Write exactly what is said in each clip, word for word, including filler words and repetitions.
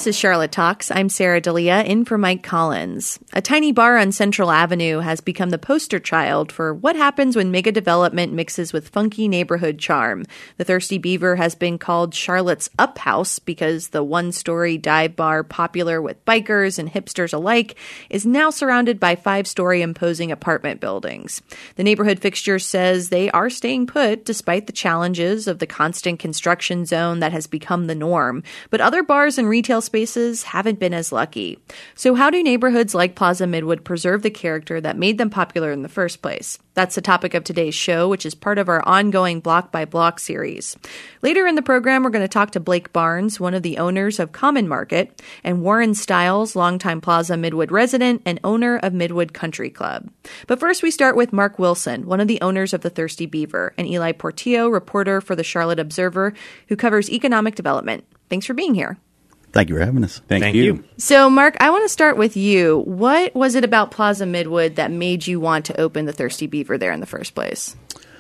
This is Charlotte Talks. I'm Sarah D'Elia, in for Mike Collins. A tiny bar on Central Avenue has become the poster child for what happens when mega development mixes with funky neighborhood charm. The Thirsty Beaver has been called Charlotte's Up House because the one-story dive bar, popular with bikers and hipsters alike, is now surrounded by five-story imposing apartment buildings. The neighborhood fixture says they are staying put despite the challenges of the constant construction zone that has become the norm. But other bars and retail spaces haven't been as lucky. So how do neighborhoods like Plaza Midwood preserve the character that made them popular in the first place? That's the topic of today's show, which is part of our ongoing Block by Block series. Later in the program, we're going to talk to Blake Barnes, one of the owners of Common Market, and Warren Stiles, longtime Plaza Midwood resident and owner of Midwood Country Club. But first, we start with Mark Wilson, one of the owners of the Thirsty Beaver, and Eli Portillo, reporter for the Charlotte Observer, who covers economic development. Thanks for being here. Thank you for having us. Thank, Thank you. you. So, Mark, I want to start with you. What was it about Plaza Midwood that made you want to open the Thirsty Beaver there in the first place?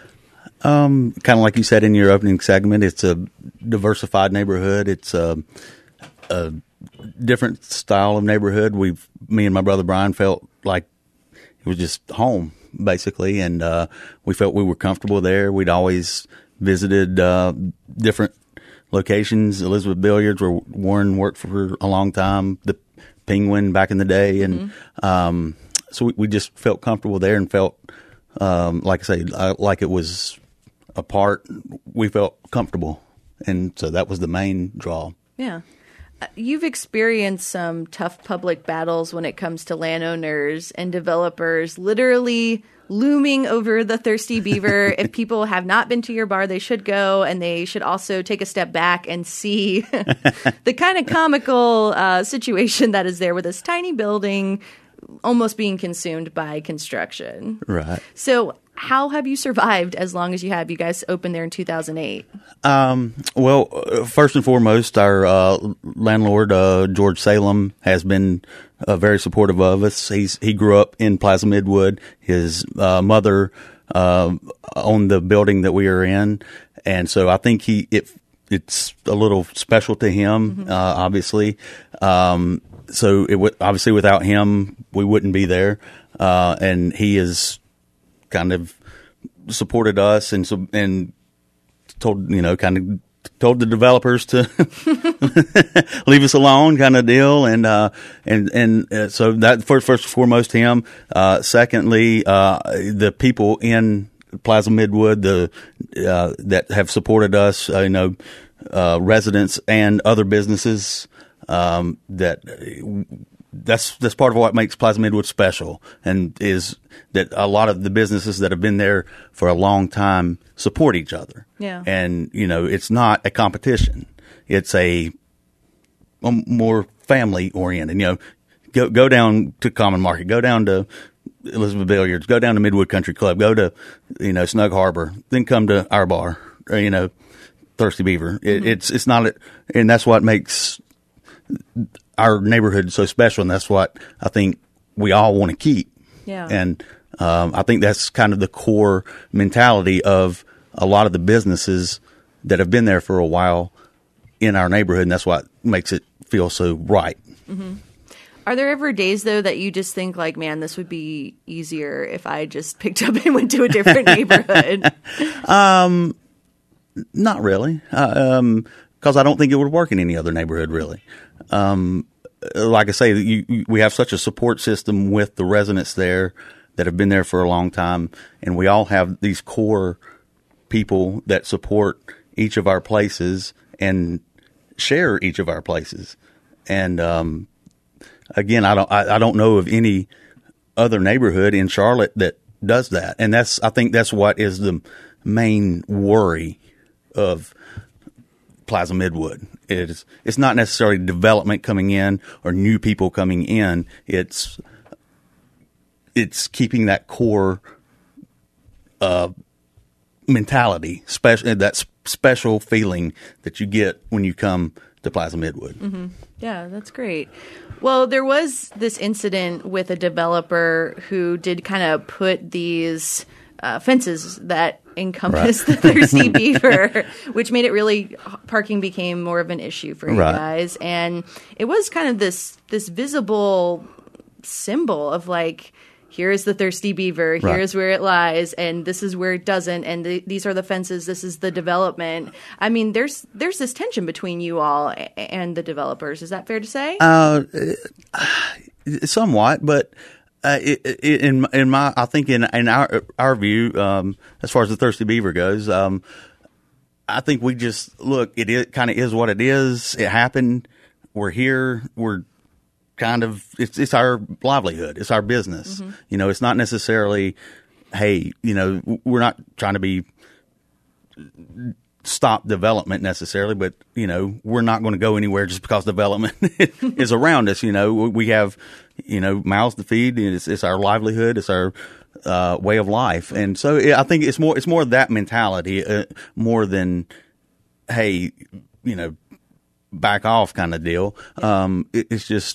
Um, kind of like you said in your opening segment, it's a diversified neighborhood. It's a, a different style of neighborhood. We've, me and my brother Brian felt like it was just home, basically, and uh, we felt we were comfortable there. We'd always visited uh, different locations, Elizabeth Billiards, where Warren worked for a long time, the Penguin back in the day. And mm-hmm. um, so we, we just felt comfortable there and felt, um, like I say, uh, like it was a part. We felt comfortable. And so that was the main draw. Yeah. Uh, you've experienced some tough public battles when it comes to landowners and developers literally looming over the Thirsty Beaver. If people have not been to your bar, they should go, and they should also take a step back and see the kind of comical uh, situation that is there with this tiny building almost being consumed by construction. Right. So how have you survived as long as you have? You guys opened there in two thousand eight. Um, well, first and foremost, our uh, landlord, uh, George Salem, has been uh, very supportive of us. He's He grew up in Plaza Midwood. His uh, mother uh, owned the building that we are in. And so I think he it it's a little special to him, mm-hmm. uh, obviously. Um, so it w- obviously without him, we wouldn't be there. Uh, and he is kind of supported us and so and told you know kind of told the developers to leave us alone, kind of deal. And uh, and and uh, so that first first and foremost him. Uh, secondly, uh, the people in Plaza Midwood, the uh, that have supported us, uh, you know, uh, residents and other businesses. Um, that that's that's part of what makes Plaza Midwood special, and is that a lot of the businesses that have been there for a long time support each other. Yeah, and you know, it's not a competition; it's a, a more family oriented. You know, go go down to Common Market, go down to Elizabeth Billiards, go down to Midwood Country Club, go to you know Snug Harbor, then come to our bar. Or, you know, Thirsty Beaver. It, mm-hmm. It's it's not, a, and that's what makes our neighborhood so special, and that's what I think we all want to keep. Yeah. And um, I think that's kind of the core mentality of a lot of the businesses that have been there for a while in our neighborhood, and that's what makes it feel so right. Mm-hmm. Are there ever days, though, that you just think like, man, this would be easier if I just picked up and went to a different neighborhood? um, not really. Uh, um, because I don't think it would work in any other neighborhood, really. Um, like I say, you, you, we have such a support system with the residents there that have been there for a long time, and we all have these core people that support each of our places and share each of our places. And um, again, I don't, I, I don't know of any other neighborhood in Charlotte that does that, and that's, I think that's what is the main worry of Plaza Midwood. It's it's not necessarily development coming in or new people coming in. It's it's keeping that core uh, mentality, special that special feeling that you get when you come to Plaza Midwood. Mm-hmm. Yeah, that's great. Well, there was this incident with a developer who did kind of put these uh, fences that encompass right. the Thirsty Beaver, which made it really, parking became more of an issue for you right. guys. And it was kind of this this visible symbol of like, here is the Thirsty Beaver, here right. is where it lies, and this is where it doesn't, and the, these are the fences, this is the development. I mean, there's there's this tension between you all and the developers. Is that fair to say? Uh, somewhat, but uh, it, it, in in my, I think in in our our view, um, as far as the Thirsty Beaver goes, um, I think we just look. It is, kind of is what it is. It happened. We're here. We're kind of it's it's our livelihood. It's our business. Mm-hmm. You know, it's not necessarily, hey, you know, we're not trying to be stop development necessarily, but you know, we're not going to go anywhere just because development is around us. You know, we have, you know, mouths to feed. It's, it's our livelihood. It's our uh, way of life, and so yeah, I think it's more it's more that mentality uh, more than, hey, you know, back off kind of deal. Yeah. Um, it, it's just.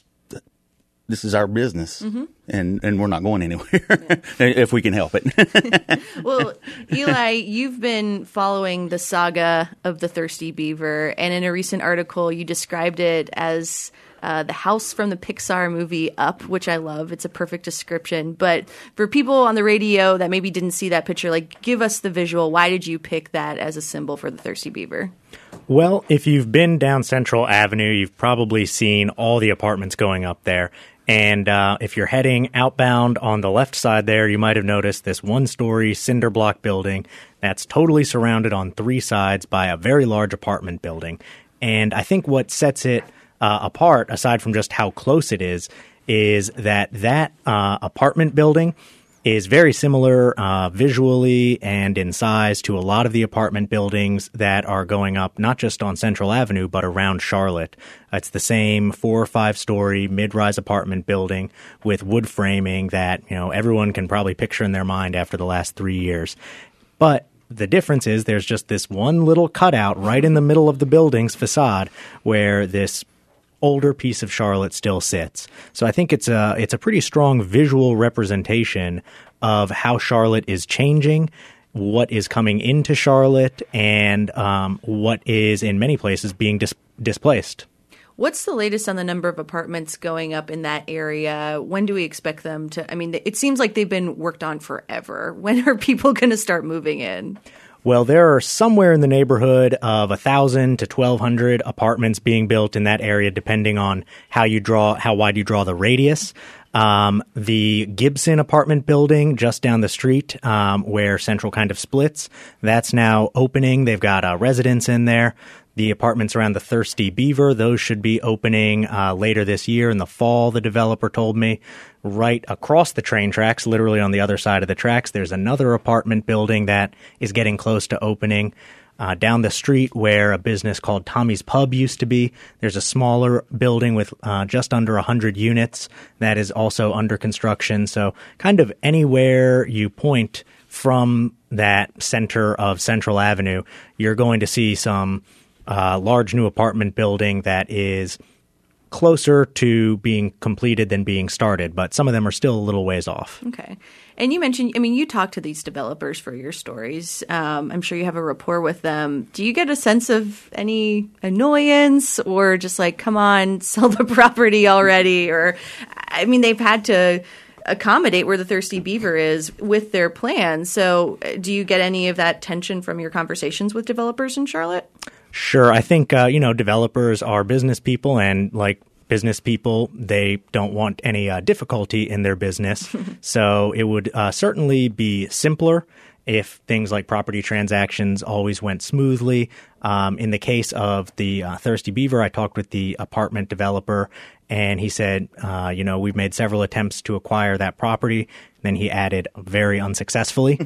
This is our business, mm-hmm. and, and we're not going anywhere yeah. if we can help it. Well, Eli, you've been following the saga of the Thirsty Beaver, and in a recent article, you described it as uh, the house from the Pixar movie Up, which I love. It's a perfect description. But for people on the radio that maybe didn't see that picture, like, give us the visual. Why did you pick that as a symbol for the Thirsty Beaver? Well, if you've been down Central Avenue, you've probably seen all the apartments going up there. And uh, if you're heading outbound on the left side there, you might have noticed this one-story cinder block building that's totally surrounded on three sides by a very large apartment building. And I think what sets it uh, apart, aside from just how close it is, is that that uh, apartment building is very similar uh, visually and in size to a lot of the apartment buildings that are going up not just on Central Avenue, but around Charlotte. It's the same four or five story mid-rise apartment building with wood framing that, you know, everyone can probably picture in their mind after the last three years. But the difference is there's just this one little cutout right in the middle of the building's facade where this older piece of Charlotte still sits. So I think it's a it's a pretty strong visual representation of how Charlotte is changing, what is coming into Charlotte, and um, what is in many places being dis- displaced. What's the latest on the number of apartments going up in that area? When do we expect them to? I mean, it seems like they've been worked on forever. When are people going to start moving in? Well, there are somewhere in the neighborhood of one thousand to twelve hundred apartments being built in that area, depending on how you draw, how wide you draw the radius. Um, the Gibson apartment building just down the street, um, where Central kind of splits, that's now opening. They've got a residence in there. The apartments around the Thirsty Beaver, those should be opening uh, later this year in the fall, the developer told me. Right across the train tracks, literally on the other side of the tracks, there's another apartment building that is getting close to opening. Uh, down the street where a business called Tommy's Pub used to be, there's a smaller building with uh, just under one hundred units that is also under construction. So kind of anywhere you point from that center of Central Avenue, you're going to see some uh, large new apartment building that is closer to being completed than being started, but some of them are still a little ways off. Okay. And you mentioned, I mean, you talk to these developers for your stories. Um, I'm sure you have a rapport with them. Do you get a sense of any annoyance or just like, come on, sell the property already? Or, I mean, they've had to accommodate where the Thirsty Beaver is with their plans. So do you get any of that tension from your conversations with developers in Charlotte? Sure. I think, uh, you know, developers are business people, and like business people, they don't want any uh, difficulty in their business. So it would uh, certainly be simpler if things like property transactions always went smoothly. Um, in the case of the uh, Thirsty Beaver, I talked with the apartment developer, and he said, uh, you know, we've made several attempts to acquire that property. Then he added, very unsuccessfully.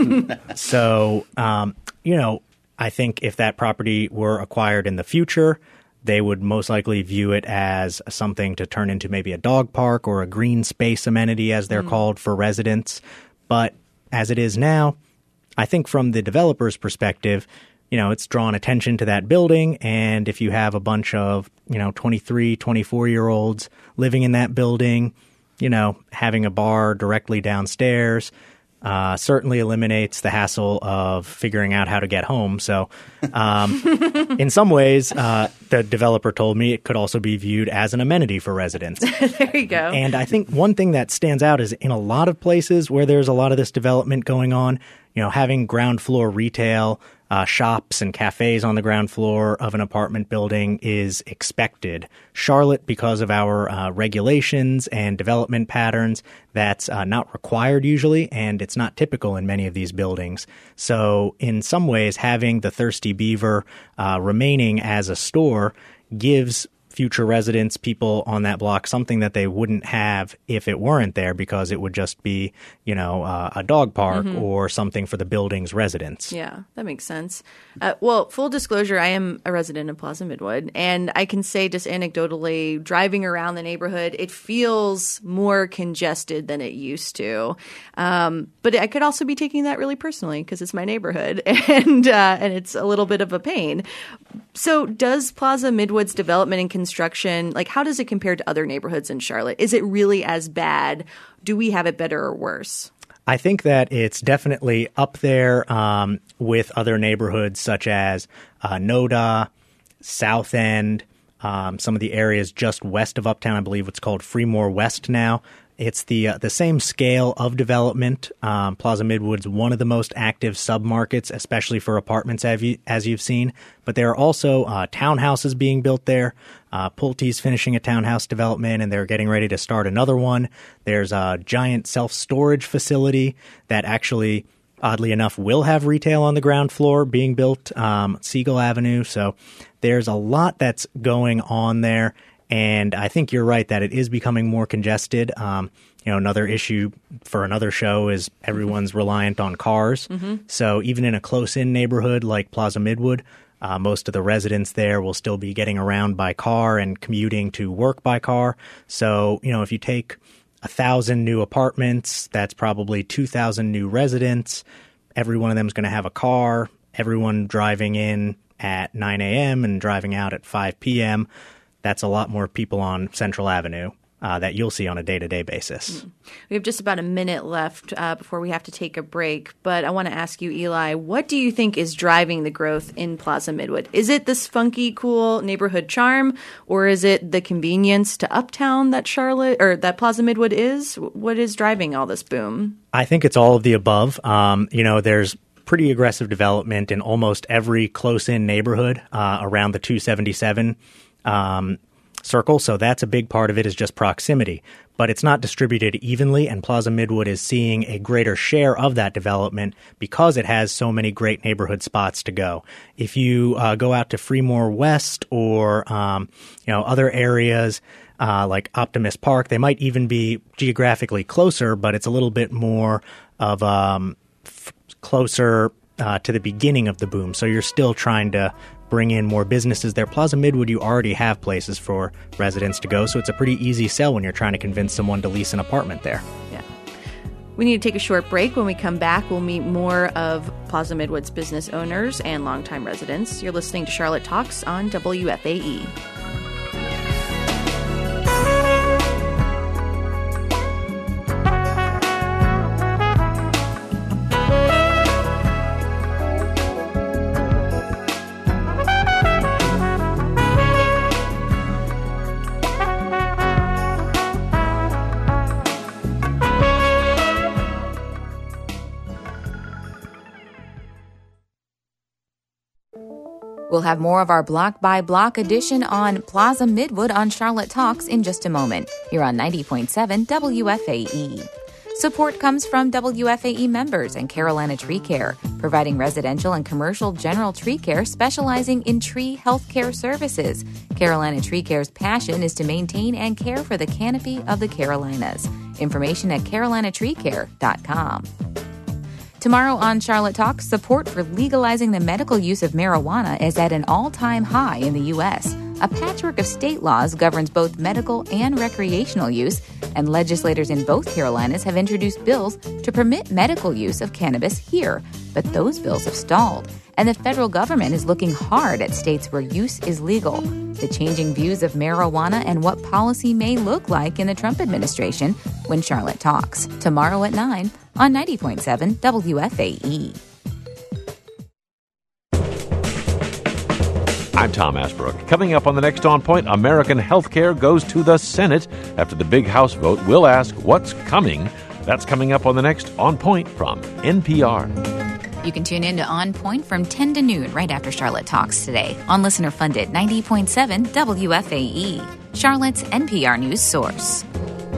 So, um, you know, I think if that property were acquired in the future, they would most likely view it as something to turn into maybe a dog park or a green space amenity, as they're mm. called, for residents. But as it is now, I think from the developer's perspective, you know, it's drawn attention to that building. And if you have a bunch of, you know, twenty-three, twenty-four-year-olds living in that building, you know, having a bar directly downstairs, Uh, certainly eliminates the hassle of figuring out how to get home. So um, in some ways, uh, the developer told me it could also be viewed as an amenity for residents. There you go. And I think one thing that stands out is in a lot of places where there's a lot of this development going on, you know, having ground floor retail, uh, shops and cafes on the ground floor of an apartment building is expected. Charlotte, because of our uh, regulations and development patterns, that's uh, not required usually, and it's not typical in many of these buildings. So in some ways, having the Thirsty Beaver uh, remaining as a store gives future residents, people on that block, something that they wouldn't have if it weren't there, because it would just be, you know, uh, a dog park mm-hmm. or something for the building's residents. Yeah, that makes sense. Uh, well, full disclosure, I am a resident of Plaza Midwood, and I can say just anecdotally, driving around the neighborhood, it feels more congested than it used to. Um, but I could also be taking that really personally because it's my neighborhood, and uh, and it's a little bit of a pain. So does Plaza Midwood's development and construction, like how does it compare to other neighborhoods in Charlotte? Is it really as bad? Do we have it better or worse? I think that it's definitely up there um, with other neighborhoods such as uh, Noda, South End, um, some of the areas just west of Uptown. I believe it's called Fremore West now. It's the uh, the same scale of development. Um, Plaza Midwood's one of the most active submarkets, especially for apartments, as, you, as you've seen. But there are also uh, townhouses being built there. Uh, Pulte's finishing a townhouse development, and they're getting ready to start another one. There's a giant self-storage facility that actually, oddly enough, will have retail on the ground floor being built, um, Siegel Avenue. So there's a lot that's going on there. And I think you're right that it is becoming more congested. Um, you know, another issue for another show is everyone's mm-hmm. reliant on cars. Mm-hmm. So even in a close-in neighborhood like Plaza Midwood, uh, most of the residents there will still be getting around by car and commuting to work by car. So, you know, if you take a thousand new apartments, that's probably two thousand new residents. Every one of them is going to have a car. Everyone driving in at nine a.m. and driving out at five p.m., that's a lot more people on Central Avenue uh, that you'll see on a day-to-day basis. Mm. We have just about a minute left uh, before we have to take a break. But I want to ask you, Eli, what do you think is driving the growth in Plaza Midwood? Is it this funky, cool neighborhood charm, or is it the convenience to Uptown that Charlotte or that Plaza Midwood is? What is driving all this boom? I think it's all of the above. Um, you know, there's pretty aggressive development in almost every close-in neighborhood uh, around the two seventy-seven Um, circle, so that's a big part of it is just proximity. But it's not distributed evenly, and Plaza Midwood is seeing a greater share of that development because it has so many great neighborhood spots to go. If you uh, go out to Fremore West or um, you know other areas uh, like Optimist Park, they might even be geographically closer, but it's a little bit more of um, f- closer uh, to the beginning of the boom. So you're still trying to bring in more businesses there. Plaza Midwood, you already have places for residents to go, so it's a pretty easy sell when you're trying to convince someone to lease an apartment there. Yeah. We need to take a short break. When we come back, we'll meet more of Plaza Midwood's business owners and longtime residents. You're listening to Charlotte Talks on W F A E. We'll have more of our block by block edition on Plaza Midwood on Charlotte Talks in just a moment. Here on ninety point seven W F A E. Support comes from W F A E members and Carolina Tree Care, providing residential and commercial general tree care specializing in tree health care services. Carolina Tree Care's passion is to maintain and care for the canopy of the Carolinas. Information at carolina tree care dot com. Tomorrow on Charlotte Talks, support for legalizing the medical use of marijuana is at an all-time high in the U S A patchwork of state laws governs both medical and recreational use, and legislators in both Carolinas have introduced bills to permit medical use of cannabis here. But those bills have stalled, and the federal government is looking hard at states where use is legal. The changing views of marijuana and what policy may look like in the Trump administration when Charlotte talks. Tomorrow at nine on ninety point seven W F A E. I'm Tom Asbrook. Coming up on the next On Point, American healthcare goes to the Senate. After the big House vote, we'll ask what's coming. That's coming up on the next On Point from N P R. You can tune in to On Point from ten to noon right after Charlotte Talks today on listener-funded ninety point seven W F A E, Charlotte's N P R news source.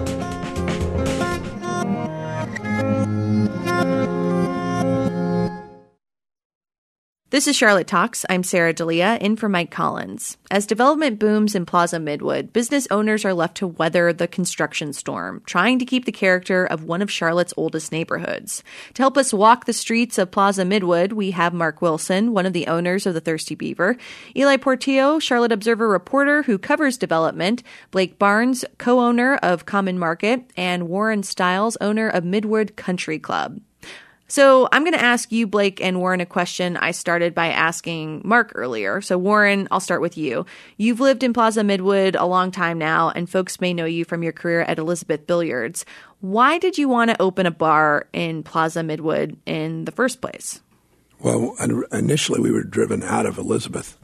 This is Charlotte Talks. I'm Sarah D'Elia, in for Mike Collins. As development booms in Plaza Midwood, business owners are left to weather the construction storm, trying to keep the character of one of Charlotte's oldest neighborhoods. To help us walk the streets of Plaza Midwood, we have Mark Wilson, one of the owners of the Thirsty Beaver, Eli Portillo, Charlotte Observer reporter who covers development, Blake Barnes, co-owner of Common Market, and Warren Stiles, owner of Midwood Country Club. So I'm going to ask you, Blake and Warren, a question I started by asking Mark earlier. So Warren, I'll start with you. You've lived in Plaza Midwood a long time now, and folks may know you from your career at Elizabeth Billiards. Why did you want to open a bar in Plaza Midwood in the first place? Well, initially we were driven out of Elizabeth,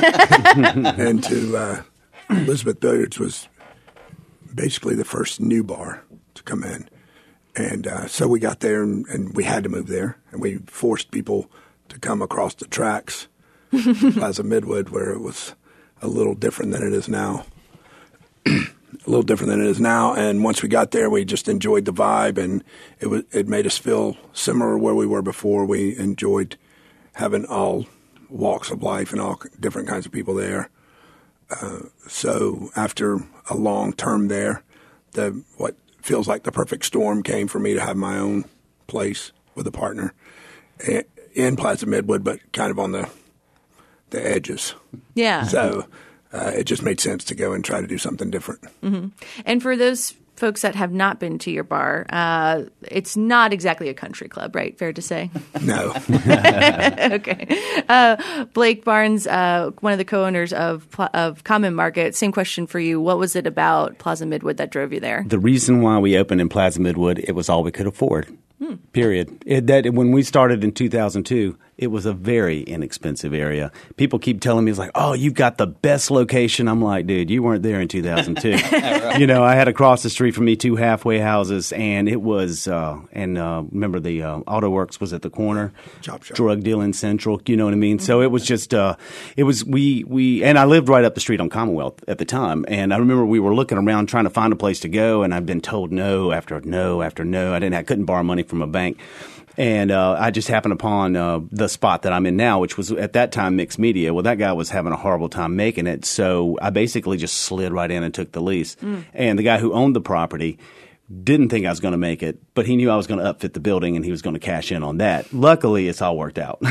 and to uh, Elizabeth Billiards was basically the first new bar to come in. And uh, so we got there, and, and we had to move there, and we forced people to come across the tracks, Plaza Midwood, where it was a little different than it is now. a little different than it is now. And once we got there, we just enjoyed the vibe, and it was it made us feel similar to where we were before. We enjoyed having all walks of life and all different kinds of people there. Uh, so after a long term there, the what feels like the perfect storm came for me to have my own place with a partner in Plaza Midwood, but kind of on the the edges. Yeah. So uh, it just made sense to go and try to do something different. Mm-hmm. And for those folks that have not been to your bar, uh, it's not exactly a country club, right? Fair to say? No. Okay. Uh, Blake Barnes, uh, one of the co-owners of of Common Market, same question for you. What was it about Plaza Midwood that drove you there? The reason why we opened in Plaza Midwood, it was all we could afford. Hmm. Period. It, that when we started in two thousand two, it was a very inexpensive area. People keep telling me, it's like, oh, you've got the best location. I'm like, dude, you weren't there in two thousand two. Right. You know, I had across the street from me two halfway houses, and it was, uh, and uh, remember the uh, Auto Works was at the corner. Chop shop. Drug dealing central, you know what I mean? Mm-hmm. So it was just, uh, it was, we, we, and I lived right up the street on Commonwealth at the time, and I remember we were looking around trying to find a place to go, and I've been told no after no after no. I didn't, I couldn't borrow money from a bank. And uh, I just happened upon uh, the spot that I'm in now, which was at that time Mixed Media. Well, that guy was having a horrible time making it, so I basically just slid right in and took the lease. Mm. And the guy who owned the property didn't think I was going to make it, but he knew I was going to upfit the building and he was going to cash in on that. Luckily, it's all worked out.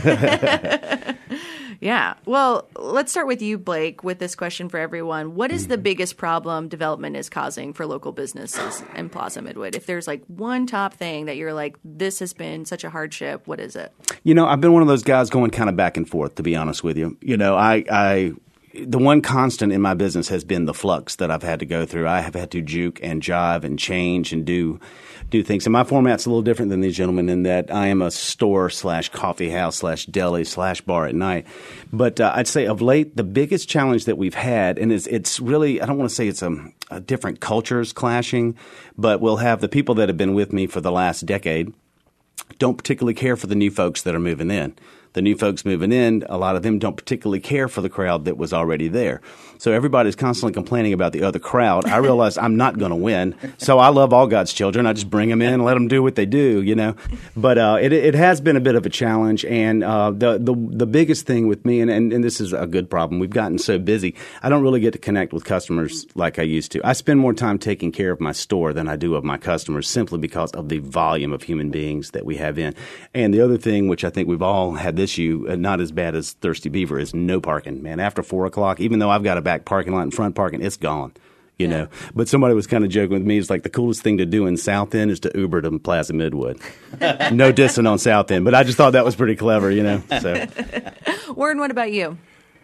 Yeah. Well, let's start with you, Blake, with this question for everyone. What is the biggest problem development is causing for local businesses in Plaza Midwood? If there's like one top thing that you're like, this has been such a hardship, what is it? You know, I've been one of those guys going kind of back and forth, to be honest with you. You know, I, I the one constant in my business has been the flux that I've had to go through. I have had to juke and jive and change and do do things. And my format's a little different than these gentlemen in that I am a store slash coffee house slash deli slash bar at night. But uh, I'd say of late, the biggest challenge that we've had, and it's, it's really, I don't want to say it's a, a different cultures clashing, but we'll have the people that have been with me for the last decade don't particularly care for the new folks that are moving in. The new folks moving in, a lot of them don't particularly care for the crowd that was already there. So everybody's constantly complaining about the other crowd. I realize I'm not going to win. So I love all God's children. I just bring them in and let them do what they do, you know. But uh, it, it has been a bit of a challenge. And uh, the, the the biggest thing with me, and, and, and this is a good problem, we've gotten so busy, I don't really get to connect with customers like I used to. I spend more time taking care of my store than I do of my customers simply because of the volume of human beings that we have in. And the other thing, which I think we've all had this issue, uh, not as bad as Thirsty Beaver, is no parking, man. After four o'clock, even though I've got a back parking lot and front parking, it's gone. You yeah. know, but somebody was kind of joking with me. It's like the coolest thing to do in South End is to Uber to Plaza Midwood. No dissing on South End, but I just thought that was pretty clever, you know. So, Warren, what about you?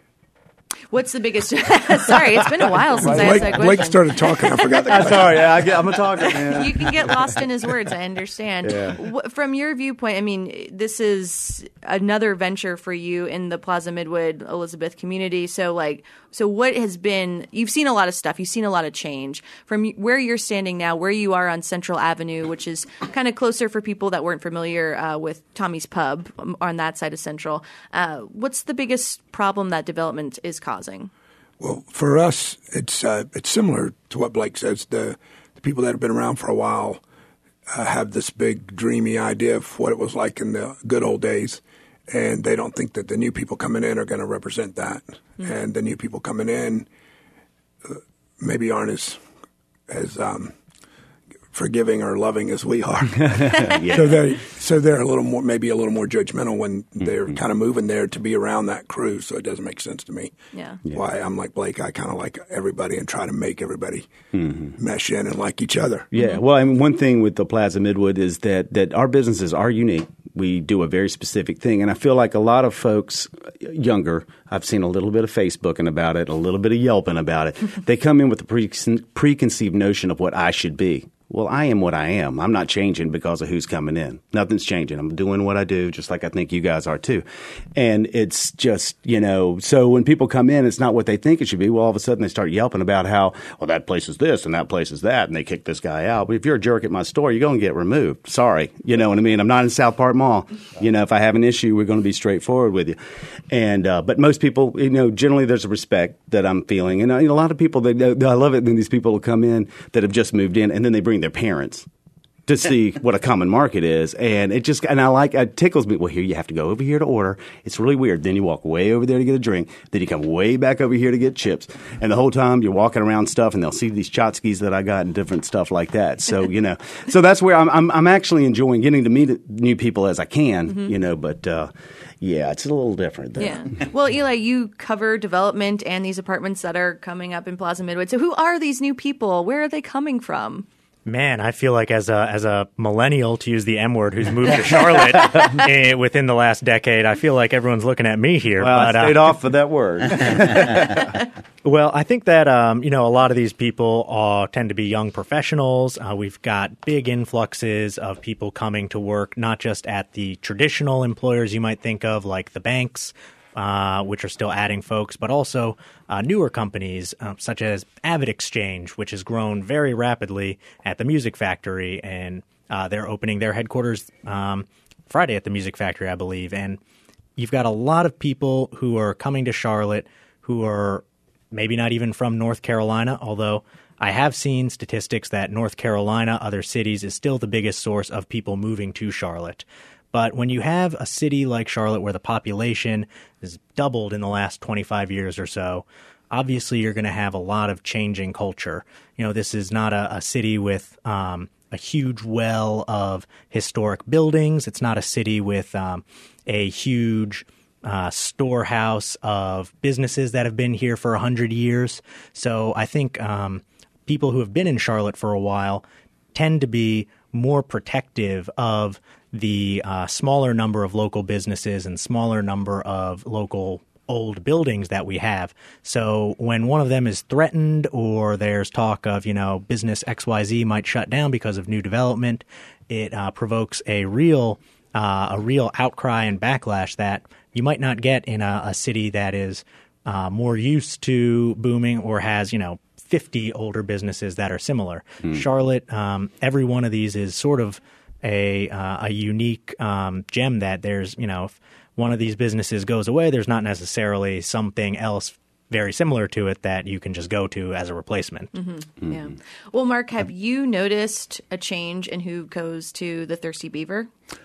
What's the biggest? Sorry, it's been a while since Blake, I asked that question. Blake started talking. I forgot the I'm question. sorry. Yeah, I get, I'm a talker, man. You can get lost in his words. I understand. Yeah. W- From your viewpoint, I mean, this is another venture for you in the Plaza Midwood Elizabeth community. So, like, so what has been? You've seen a lot of stuff. You've seen a lot of change. From where you're standing now, where you are on Central Avenue, which is kind of closer for people that weren't familiar uh, with Tommy's Pub um, on that side of Central. Uh, what's the biggest problem that development is causing? Well, for us, it's uh, it's similar to what Blake says. The, the people that have been around for a while uh, have this big, dreamy idea of what it was like in the good old days, and they don't think that the new people coming in are going to represent that. Mm-hmm. And the new people coming in uh, maybe aren't as as um, forgiving or loving as we are. yeah. So they so they're a little more, maybe a little more judgmental when they're mm-hmm. kind of moving there to be around that crew. So it doesn't make sense to me. Yeah. yeah. Why I'm like Blake. I kind of like everybody and try to make everybody mm-hmm. mesh in and like each other. Yeah. Mm-hmm. Well, I mean, one thing with the Plaza Midwood is that that our businesses are unique. We do a very specific thing, and I feel like a lot of folks younger, I've seen a little bit of Facebooking about it, a little bit of Yelping about it. They come in with a pre- preconceived notion of what I should be. Well, I am what I am. I'm not changing because of who's coming in. Nothing's changing. I'm doing what I do, just like I think you guys are too. And it's just, you know, so when people come in, it's not what they think it should be. Well, all of a sudden they start yelping about how, well, that place is this and that place is that, and they kick this guy out. But if you're a jerk at my store, you're going to get removed. Sorry. You know what I mean? I'm not in South Park Mall. You know, if I have an issue, we're going to be straightforward with you. And, uh, but most people, you know, generally there's a respect that I'm feeling. And uh, you know, a lot of people, they, they, I love it when these people will come in that have just moved in and then they bring their parents to see what a common market is. And it just, and I like, it tickles me. Well, here you have to go over here to order. It's really weird. Then you walk way over there to get a drink. Then you come way back over here to get chips. And the whole time you're walking around stuff and they'll see these tchotchkes that I got and different stuff like that. So, you know, so that's where I'm, I'm, I'm actually enjoying getting to meet new people as I can, mm-hmm. you know, but, uh, yeah, it's a little different there. Yeah. Well, Eli, you cover development and these apartments that are coming up in Plaza Midwood. So who are these new people? Where are they coming from? Man, I feel like as a as a millennial, to use the M word, who's moved to Charlotte eh, within the last decade, I feel like everyone's looking at me here. Well, but, I stayed uh, off of that word. Well, I think that um, you know, a lot of these people uh, tend to be young professionals. Uh, we've got big influxes of people coming to work, not just at the traditional employers you might think of, like the banks, Uh, which are still adding folks, but also uh, newer companies uh, such as Avid Exchange, which has grown very rapidly at the Music Factory, and uh, they're opening their headquarters um, Friday at the Music Factory, I believe. And you've got a lot of people who are coming to Charlotte who are maybe not even from North Carolina, although I have seen statistics that North Carolina, other cities, is still the biggest source of people moving to Charlotte. But when you have a city like Charlotte where the population has doubled in the last twenty-five years or so, obviously you're going to have a lot of changing culture. You know, this is not a, a city with um, a huge well of historic buildings. It's not a city with um, a huge uh, storehouse of businesses that have been here for one hundred years. So I think um, people who have been in Charlotte for a while tend to be more protective of the uh, smaller number of local businesses and smaller number of local old buildings that we have. So when one of them is threatened or there's talk of, you know, business X Y Z might shut down because of new development, it uh, provokes a real uh, a real outcry and backlash that you might not get in a, a city that is uh, more used to booming or has, you know, fifty older businesses that are similar. Hmm. Charlotte, um, every one of these is sort of a uh, a unique um, gem that there's, you know, if one of these businesses goes away, there's not necessarily something else very similar to it that you can just go to as a replacement. Mm-hmm. Mm-hmm. Yeah. Well, Mark, have you noticed a change in who goes to the Thirsty Beaver?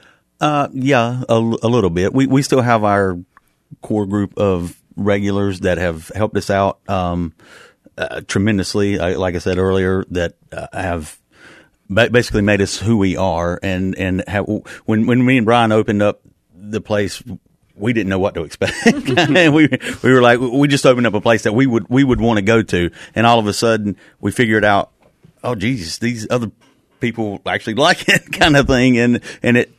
Uh, yeah, a, a little bit. We we still have our core group of regulars that have helped us out um, uh, tremendously. I, like I said earlier, that uh, have basically made us who we are. And and have, when when me and Brian opened up the place we didn't know what to expect. And we we were like, we just opened up a place that we would we would want to go to, and all of a sudden we figured out, oh Jesus, these other people actually like it, kind of thing, and and it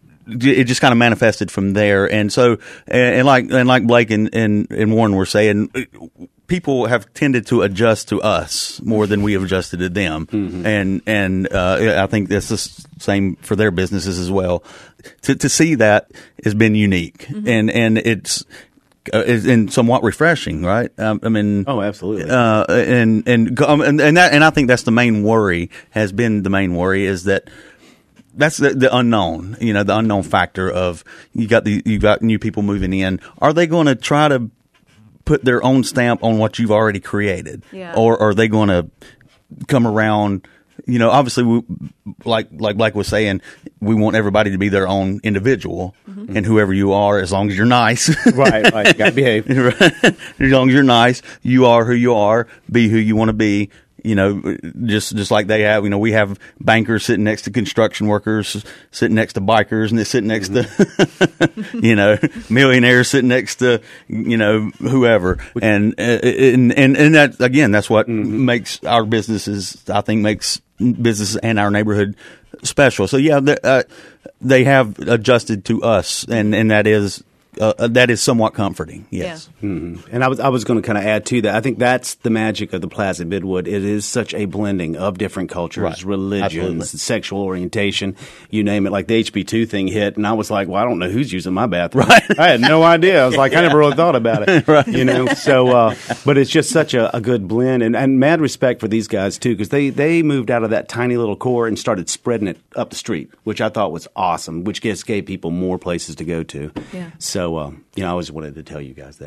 it just kind of manifested from there. And so and, and like and like Blake and, and and Warren were saying, people have tended to adjust to us more than we have adjusted to them, mm-hmm. and and uh, I think that's the same for their businesses as well. To to see that has been unique, mm-hmm. and and it's uh, is and somewhat refreshing, right? Um, I mean, oh, absolutely, uh, and and um, and and that and I think that's the main worry has been the main worry is that. That's the, the unknown, you know, the unknown factor of you got the you got new people moving in. Are they going to try to put their own stamp on what you've already created, yeah. or are they going to come around? You know, obviously, we, like like Blake was saying, we want everybody to be their own individual, mm-hmm. and whoever you are, as long as you're nice, right? Right, gotta behave. As long as you're nice, you are who you are. Be who you want to be. You know, just just like they have, you know, we have bankers sitting next to construction workers, sitting next to bikers, and they're sitting next mm-hmm. to, you know, millionaires sitting next to, you know, whoever. And and and, and that, again, that's what mm-hmm. makes our businesses, I think, makes businesses and our neighborhood special. So, yeah, they, uh, they have adjusted to us, and, and that is Uh, that is somewhat comforting, yes. Yeah. Mm-hmm. And I was I was going to kind of add to that. I think that's the magic of the Plaza Midwood. It is such a blending of different cultures, right. religions, Absolutely. Sexual orientation, you name it. Like the H B two thing hit, and I was like, well, I don't know who's using my bathroom. Right. I had no idea. I was like, yeah. I never really thought about it. Right. You know, so, uh, but it's just such a, a good blend. And, and mad respect for these guys, too, because they, they moved out of that tiny little core and started spreading it up the street, which I thought was awesome, which just gave people more places to go to. Yeah. So, um, you know, I always wanted to tell you guys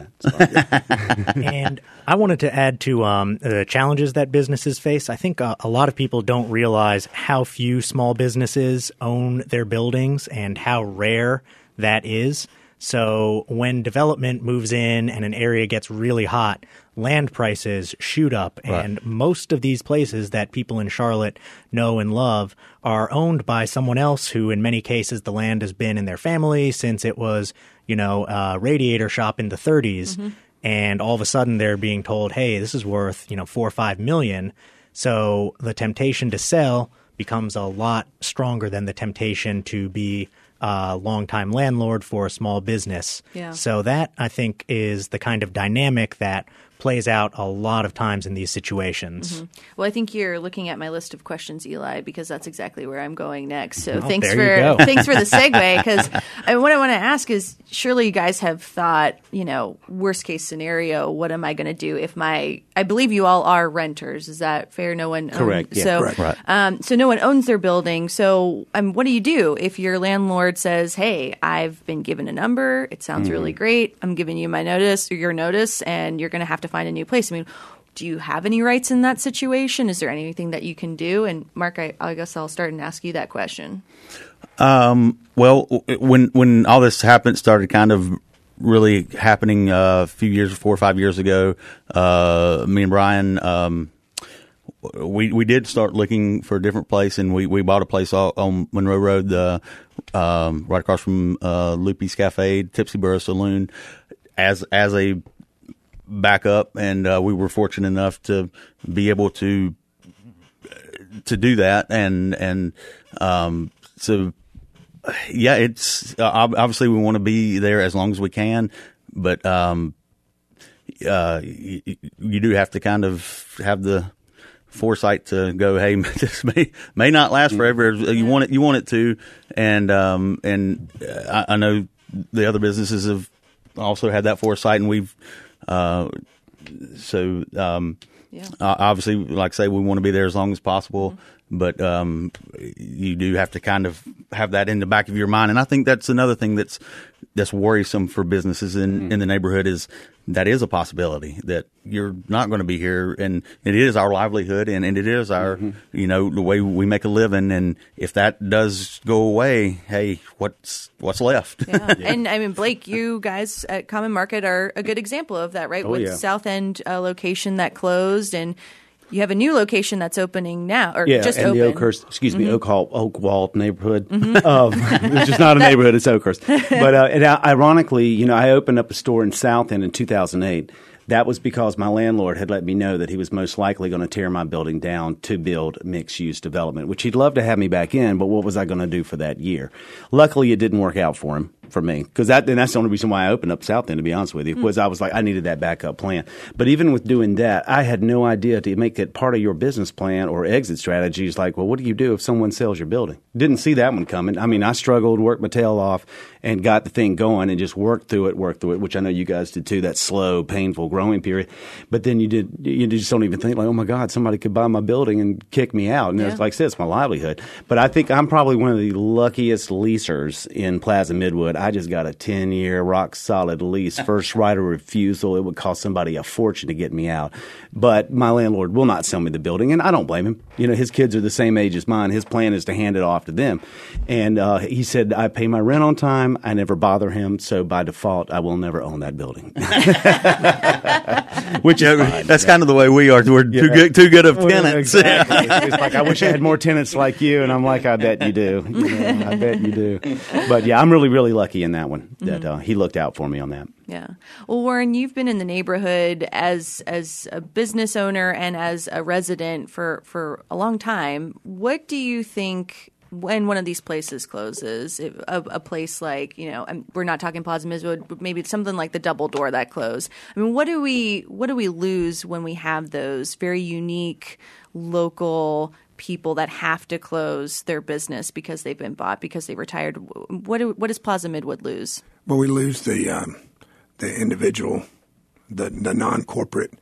that. And I wanted to add to um, the challenges that businesses face. I think uh, a lot of people don't realize how few small businesses own their buildings and how rare that is. So when development moves in and an area gets really hot, land prices shoot up. And right. most of these places that people in Charlotte know and love are owned by someone else who, in many cases, the land has been in their family since it was, you know, a radiator shop in the thirties. Mm-hmm. And all of a sudden they're being told, hey, this is worth, you know, four or five million. So the temptation to sell becomes a lot stronger than the temptation to be a longtime landlord for a small business. Yeah. So that, I think, is the kind of dynamic that plays out a lot of times in these situations. Mm-hmm. Well, I think you're looking at my list of questions, Eli, because that's exactly where I'm going next. So oh, thanks there for thanks for the segue. Because what I want to ask is, surely you guys have thought, you know, worst case scenario, what am I going to do if my? I believe you all are renters. Is that fair? No one correct. Owns, yeah, so correct. Right. Um, so no one owns their building. So um, what do you do if your landlord says, "Hey, I've been given a number. It sounds mm. really great. I'm giving you my notice or your notice, and you're going to have to find a new place." I mean, do you have any rights in that situation? Is there anything that you can do? And Mark, I, I guess I'll start and ask you that question. Um, well, when when all this happened, started kind of really happening uh, a few years, four or five years ago, uh, me and Brian, um, we we did start looking for a different place, and we, we bought a place on Monroe Road, uh, um, right across from uh, Loopy's Cafe, Tipsy Burro Saloon, as as a backup, and uh, we were fortunate enough to be able to to do that, and and um, so yeah, it's uh, obviously we want to be there as long as we can, but um, uh, you, you do have to kind of have the foresight to go, hey, this may may not last forever. You want it, you want it to, and um, and I, I know the other businesses have also had that foresight, and we've. Uh, so, um, yeah. obviously, like I say, we want to be there as long as possible, mm-hmm. but, um, you do have to kind of have that in the back of your mind. And I think that's another thing that's, that's worrisome for businesses in, mm-hmm. in the neighborhood is that is a possibility that you're not going to be here. And it is our livelihood, and, and it is our, mm-hmm. you know, the way we make a living. And if that does go away, hey, what's, what's left? Yeah. yeah. And I mean, Blake, you guys at Common Market are a good example of that, right? Oh, With yeah. South End uh, location that closed, and you have a new location that's opening now, or yeah, just and open. the Oakhurst, excuse me, Mm-hmm. Oak Hall, Oakwald neighborhood, mm-hmm. um, which is not a neighborhood, it's Oakhurst. But uh, and, uh, ironically, you know, I opened up a store in South End in two thousand eight. That was because my landlord had let me know that he was most likely going to tear my building down to build mixed-use development, which he'd love to have me back in, but what was I going to do for that year? Luckily, it didn't work out for him, for me, because that, and that's the only reason why I opened up South End, to be honest with you, was I was like, I needed that backup plan. But even with doing that, I had no idea to make it part of your business plan or exit strategy is like, well, what do you do if someone sells your building? Didn't see that one coming. I mean, I struggled, worked my tail off, and got the thing going and just worked through it, worked through it, which I know you guys did too, that slow, painful growing period. But then you did, you just don't even think like, oh my God, somebody could buy my building and kick me out. And yeah. it's like I said, it's my livelihood. But I think I'm probably one of the luckiest leasers in Plaza Midwood. I just got a ten-year rock solid lease, first right of refusal. It would cost somebody a fortune to get me out. But my landlord will not sell me the building, and I don't blame him. You know, his kids are the same age as mine. His plan is to hand it off to them. And uh, he said, I pay my rent on time. I never bother him. So by default, I will never own that building. Which is Yeah, fine. that's Yeah. kind of the way we are. We're too Yeah. good, too good of Well, tenants. Exactly. It's like, I wish I had more tenants like you. And I'm like, I bet you do. You know, I bet you do. But yeah, I'm really, really lucky in that one that uh, he looked out for me on that. Yeah. Well, Warren, you've been in the neighborhood as as a business owner and as a resident for, for a long time. What do you think when one of these places closes, if a, a place like, you know, and we're not talking Plaza Midwood, but maybe it's something like the Double Door that closed. I mean, what do we what do we lose when we have those very unique local people that have to close their business because they've been bought, because they retired? What do, what does Plaza Midwood lose? Well, we lose the um, the individual, the the non-corporate.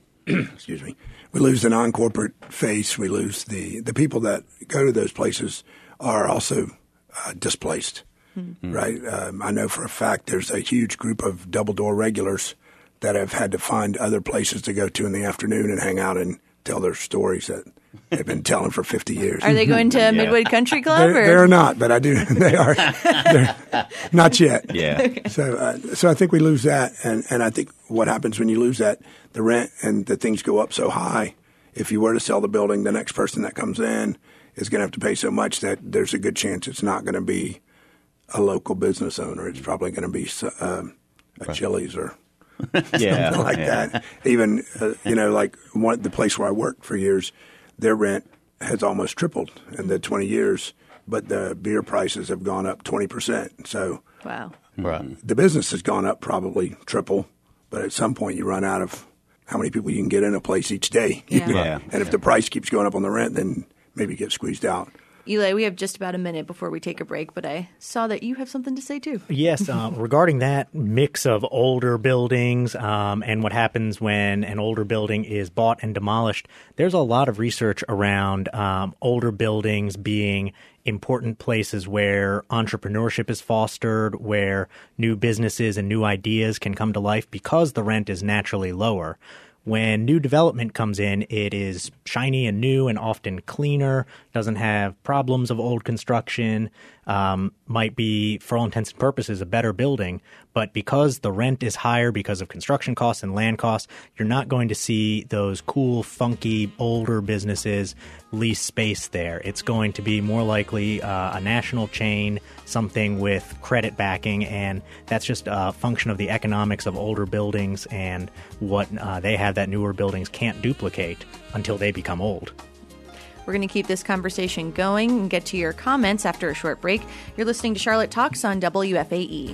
excuse me. We lose the non-corporate face. We lose the the people that go to those places are also uh, displaced, mm-hmm. right? Um, I know for a fact there's a huge group of Double Door regulars that have had to find other places to go to in the afternoon and hang out and tell their stories that they've been telling for fifty years. Are they going to Midwood Country Club? They're, or? they're not, but I do. They are. They're not yet. Yeah. Okay. So, uh, so I think we lose that, and, and I think what happens when you lose that, the rent and the things go up so high. If you were to sell the building, the next person that comes in is going to have to pay so much that there's a good chance it's not going to be a local business owner. It's probably going to be um, a right. Chili's or yeah, something like yeah. that. Even uh, you know, like one the place where I worked for years, their rent has almost tripled in the twenty years, but the beer prices have gone up twenty percent. So wow, right. The business has gone up probably triple, but at some point you run out of how many people you can get in a place each day. Yeah. Yeah. And if the price keeps going up on the rent, then maybe you get squeezed out. Eli, we have just about a minute before we take a break, but I saw that you have something to say too. Yes, uh, regarding that mix of older buildings um, and what happens when an older building is bought and demolished, there's a lot of research around um, older buildings being important places where entrepreneurship is fostered, where new businesses and new ideas can come to life because the rent is naturally lower. When new development comes in, it is shiny and new and often cleaner, doesn't have problems of old construction, um, might be, for all intents and purposes, a better building. But because the rent is higher because of construction costs and land costs, you're not going to see those cool, funky, older businesses lease space there. It's going to be more likely uh, a national chain, something with credit backing, and that's just a function of the economics of older buildings and what uh, they have that newer buildings can't duplicate until they become old. We're going to keep this conversation going and get to your comments after a short break. You're listening to Charlotte Talks on W F A E.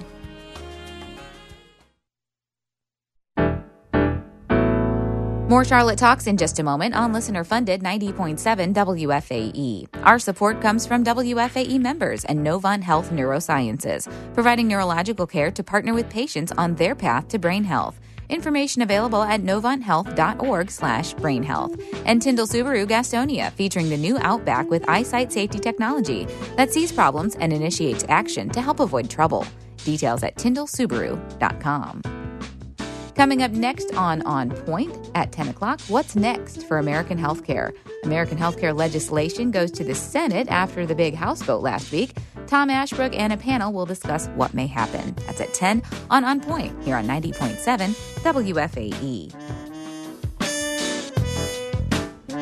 More Charlotte Talks in just a moment on listener-funded ninety point seven W F A E. Our support comes from W F A E members and Novant Health Neurosciences, providing neurological care to partner with patients on their path to brain health. Information available at novanthealth.org slash brain health. And Tyndall Subaru Gastonia, featuring the new Outback with eyesight safety technology that sees problems and initiates action to help avoid trouble. Details at tyndall subaru dot com. Coming up next on On Point at ten o'clock, what's next for American healthcare? American healthcare legislation goes to the Senate after the big House vote last week. Tom Ashbrook and a panel will discuss what may happen. That's at ten on On Point here on ninety point seven W F A E.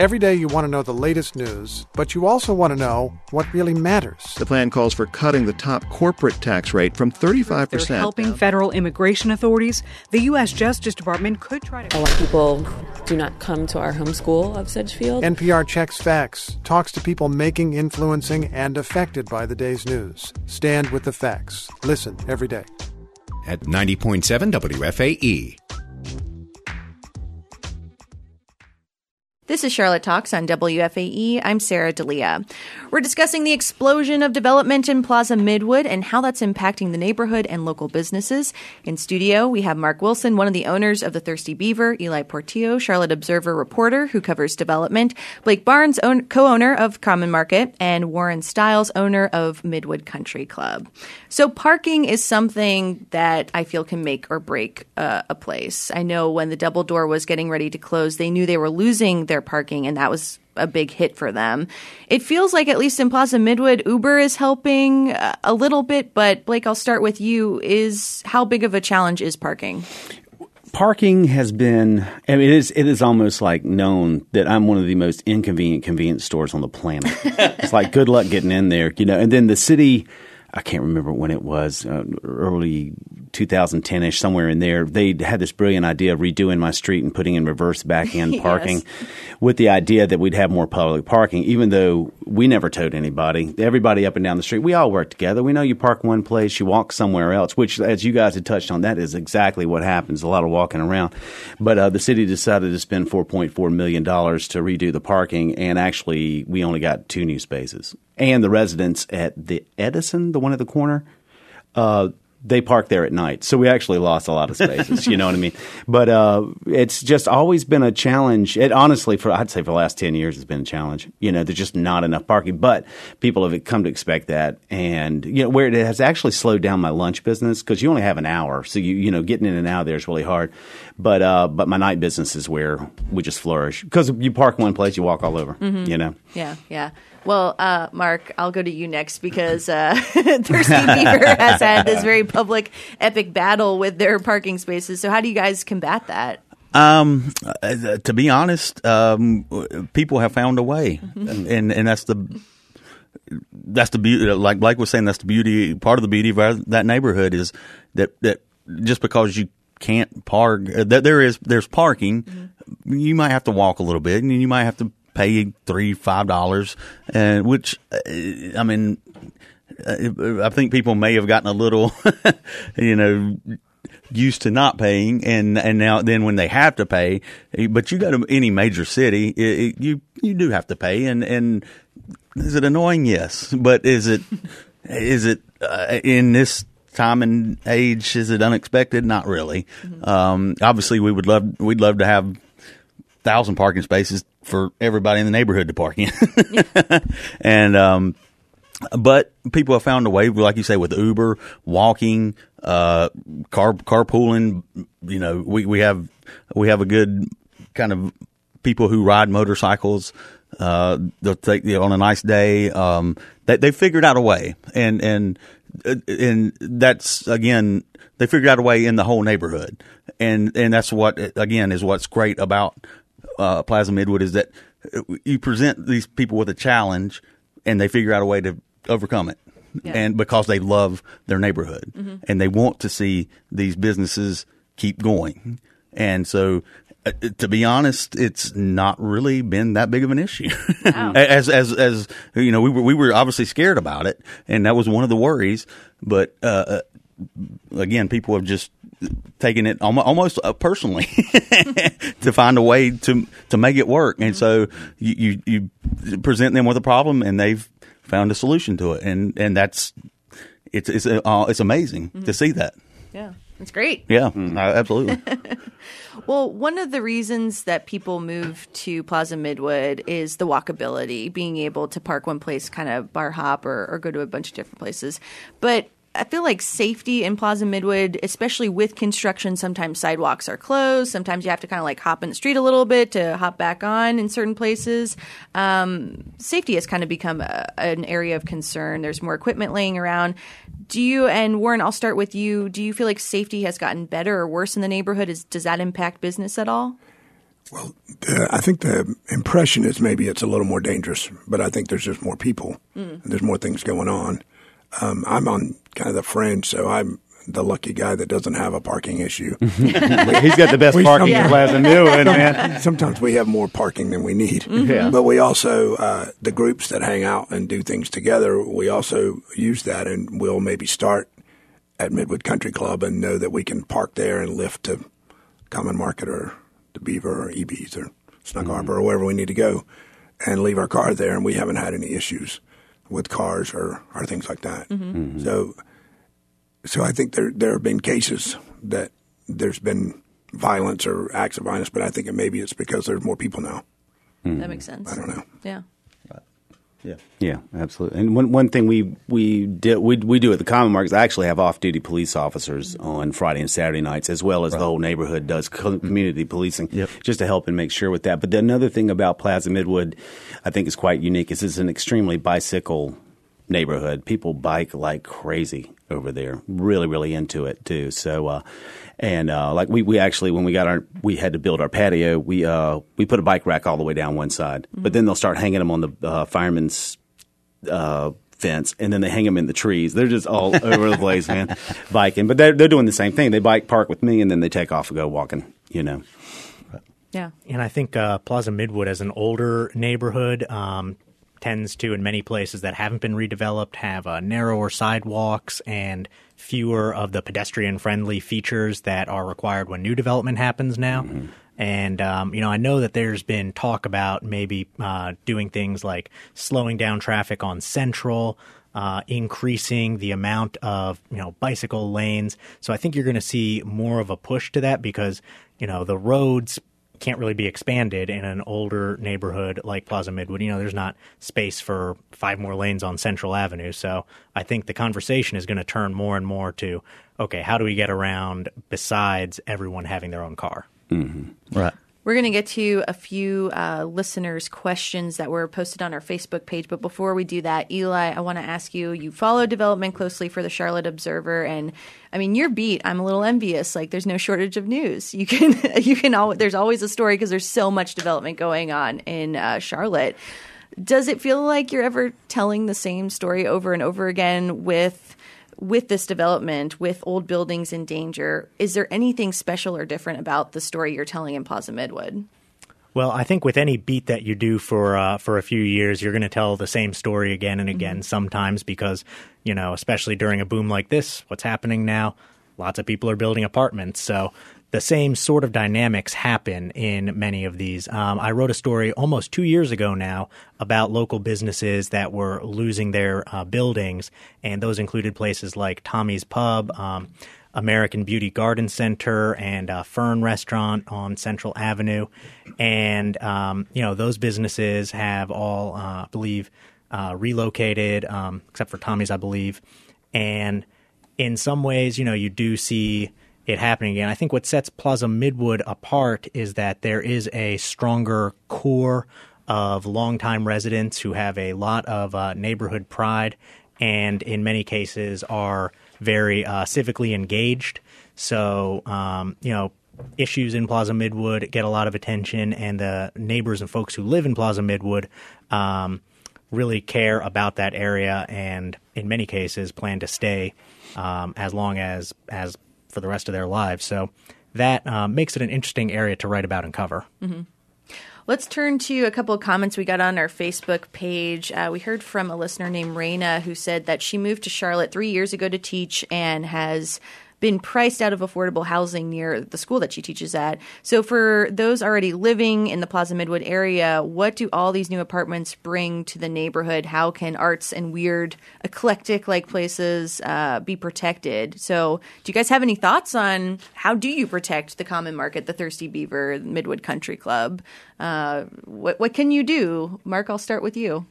Every day you want to know the latest news, but you also want to know what really matters. The plan calls for cutting the top corporate tax rate from thirty-five percent. They're helping federal immigration authorities. The U S. Justice Department could try to... A lot of people do not come to our home school of Sedgefield. N P R Checks Facts, talks to people making, influencing, and affected by the day's news. Stand with the facts. Listen every day. At ninety point seven W F A E. This is Charlotte Talks on W F A E. I'm Sarah D'Elia. We're discussing the explosion of development in Plaza Midwood and how that's impacting the neighborhood and local businesses. In studio, we have Mark Wilson, one of the owners of the Thirsty Beaver, Eli Portillo, Charlotte Observer reporter who covers development, Blake Barnes, own- co-owner of Common Market, and Warren Stiles, owner of Midwood Country Club. So parking is something that I feel can make or break uh, a place. I know when the Double Door was getting ready to close, they knew they were losing their parking, and that was a big hit for them. It feels like, at least in Plaza Midwood, Uber is helping uh, a little bit, but Blake, I'll start with you. Is how big of a challenge is parking? Parking has been, I mean, it is, it is almost like known that I'm one of the most inconvenient convenience stores on the planet. It's like, good luck getting in there, you know. And then the city, I can't remember when it was, uh, early twenty ten-ish, somewhere in there, they had this brilliant idea of redoing my street and putting in reverse back-end Yes. parking with the idea that we'd have more public parking, even though we never towed anybody. Everybody up and down the street, we all work together. We know you park one place, you walk somewhere else, which, as you guys had touched on, that is exactly what happens, a lot of walking around. But uh, the city decided to spend four point four million dollars to redo the parking, and actually we only got two new spaces. And the residents at the Edison, the one at the corner, uh, they park there at night. So we actually lost a lot of spaces, you know what I mean? But uh, it's just always been a challenge. It honestly, for I'd say for the last ten years, it's been a challenge. You know, there's just not enough parking. But people have come to expect that. And, you know, where it has actually slowed down my lunch business, because you only have an hour. So, you you know, getting in and out of there is really hard. But uh, but my night business is where we just flourish. Because you park one place, you walk all over, Mm-hmm. you know? Yeah, yeah. Well, uh, Mark, I'll go to you next, because uh, Thirsty Beaver has had this very public, epic battle with their parking spaces. So how do you guys combat that? Um, uh, to be honest, um, people have found a way, Mm-hmm. and and that's the that's the beauty. Like Blake was saying, that's the beauty. Part of the beauty of our, that neighborhood is that that just because you can't park, uh, that there is there's parking, mm-hmm. you might have to walk a little bit, and you might have to pay three, five dollars, and which, uh, I mean, uh, I think people may have gotten a little, you know, used to not paying, and and now then when they have to pay, but you go to any major city, it, it, you you do have to pay, and and is it annoying? Yes, but is it is it uh, in this time and age? Is it unexpected? Not really. Mm-hmm. Um, obviously, we would love we'd love to have thousand parking spaces for everybody in the neighborhood to park in. And, um, but people have found a way, like you say, with Uber, walking, uh, car, carpooling, you know, we, we have, we have a good kind of people who ride motorcycles. Uh, they'll take, you know, on a nice day. Um, they, they figured out a way, and, and, and that's, again, they figured out a way in the whole neighborhood. And, and that's what, again, is what's great about Uh, Plaza Midwood, is that you present these people with a challenge, and they figure out a way to overcome it. Yeah. And because they love their neighborhood, mm-hmm. and they want to see these businesses keep going. And so, uh, to be honest, it's not really been that big of an issue. Wow. as as as you know, we were we were obviously scared about it, and that was one of the worries. But uh, again, people have just taking it almost personally to find a way to to make it work. And so you, you you present them with a problem, and they've found a solution to it, and and that's it's it's uh, it's amazing mm-hmm. to see that. Yeah, it's great. Yeah, mm, absolutely. Well, one of the reasons that people move to Plaza Midwood is the walkability, being able to park one place, kind of bar hop, or, or go to a bunch of different places. But I feel like safety in Plaza Midwood, especially with construction, sometimes sidewalks are closed. Sometimes you have to kind of like hop in the street a little bit to hop back on in certain places. Um, safety has kind of become a, an area of concern. There's more equipment laying around. Do you, and Warren, I'll start with you. Do you feel like safety has gotten better or worse in the neighborhood? Is, does that impact business at all? Well, the, I think the impression is maybe it's a little more dangerous, but I think there's just more people. Mm. And there's more things going on. Um, I'm on kind of the fringe, so I'm the lucky guy that doesn't have a parking issue. He's got the best we, parking yeah. in Plaza Midwood, man. Sometimes we have more parking than we need. Mm-hmm. Yeah. But we also, uh, the groups that hang out and do things together, we also use that, and we'll maybe start at Midwood Country Club and know that we can park there and lift to Common Market or the Beaver or E B's or Snug mm-hmm. Harbor or wherever we need to go and leave our car there, and we haven't had any issues with cars or, or things like that. Mm-hmm. Mm-hmm. So so I think there there have been cases that there's been violence or acts of violence, but I think it maybe it's because there's more people now. Mm-hmm. That makes sense. I don't know. Yeah. Yeah, yeah, absolutely. And one one thing we we did we we do at the Common Market is I actually have off duty police officers on Friday and Saturday nights, as well as right. the whole neighborhood does community policing, yep. just to help and make sure with that. But the, another thing about Plaza Midwood, I think is quite unique, is it's an extremely bicycle neighborhood. People bike like crazy over there, really, really into it too. So, uh, and uh, like we, we actually when we got our we had to build our patio, we uh, we put a bike rack all the way down one side, mm-hmm. but then they'll start hanging them on the uh, fireman's uh, fence, and then they hang them in the trees. They're just all over the place, man, biking. But they're they're doing the same thing. They bike park with me, and then they take off and go walking. You know. Yeah, and I think uh, Plaza Midwood, as an older neighborhood, um, tends to, in many places that haven't been redeveloped, have uh, narrower sidewalks and fewer of the pedestrian-friendly features that are required when new development happens now. Mm-hmm. And, um, you know, I know that there's been talk about maybe uh, doing things like slowing down traffic on Central, uh, increasing the amount of, you know, bicycle lanes. So I think you're going to see more of a push to that because, you know, the roads can't really be expanded in an older neighborhood like Plaza Midwood. You know, there's not space for five more lanes on Central Avenue. So I think the conversation is going to turn more and more to, okay, how do we get around besides everyone having their own car? Mm-hmm. Right. We're going to get to a few uh, listeners' questions that were posted on our Facebook page. But before we do that, Eli, I want to ask you, you follow development closely for the Charlotte Observer. And I mean, your beat, I'm a little envious. Like, there's no shortage of news. You can, you can al- there's always a story because there's so much development going on in uh, Charlotte. Does it feel like you're ever telling the same story over and over again with with this development, with old buildings in danger? Is there anything special or different about the story you're telling in Plaza Midwood? Well, I think with any beat that you do for uh, for a few years, you're going to tell the same story again and again mm-hmm. sometimes because, you know, especially during a boom like this, what's happening now, lots of people are building apartments. So the same sort of dynamics happen in many of these. Um, I wrote a story almost two years ago now about local businesses that were losing their uh, buildings, and those included places like Tommy's Pub, um, American Beauty Garden Center, and uh, Fern Restaurant on Central Avenue. And, um, you know, those businesses have all, uh, I believe, uh, relocated, um, except for Tommy's, I believe. And in some ways, you know, you do see it happening again. I think what sets Plaza Midwood apart is that there is a stronger core of longtime residents who have a lot of uh, neighborhood pride and in many cases are very uh, civically engaged. So, um, you know, issues in Plaza Midwood get a lot of attention, and the neighbors and folks who live in Plaza Midwood um, really care about that area and in many cases plan to stay um, as long as as for the rest of their lives. So that uh, makes it an interesting area to write about and cover. Mm-hmm. Let's turn to a couple of comments we got on our Facebook page. Uh, we heard from a listener named Raina who said that she moved to Charlotte three years ago to teach and has been priced out of affordable housing near the school that she teaches at. So for those already living in the Plaza Midwood area, what do all these new apartments bring to the neighborhood? How can arts and weird, eclectic-like places uh, be protected? So do you guys have any thoughts on how do you protect the Common Market, the Thirsty Beaver, the Midwood Country Club? Uh, what, what can you do? Mark, I'll start with you.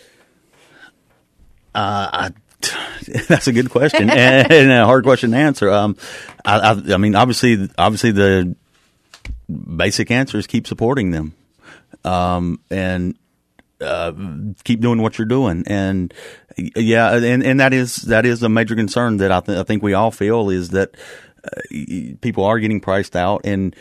Uh, I That's a good question and, and a hard question to answer. Um, I, I, I mean, obviously, obviously, the basic answer is keep supporting them, um, and uh, keep doing what you're doing. And yeah, and, and that is that is a major concern that I, th- I think we all feel is that uh, people are getting priced out, and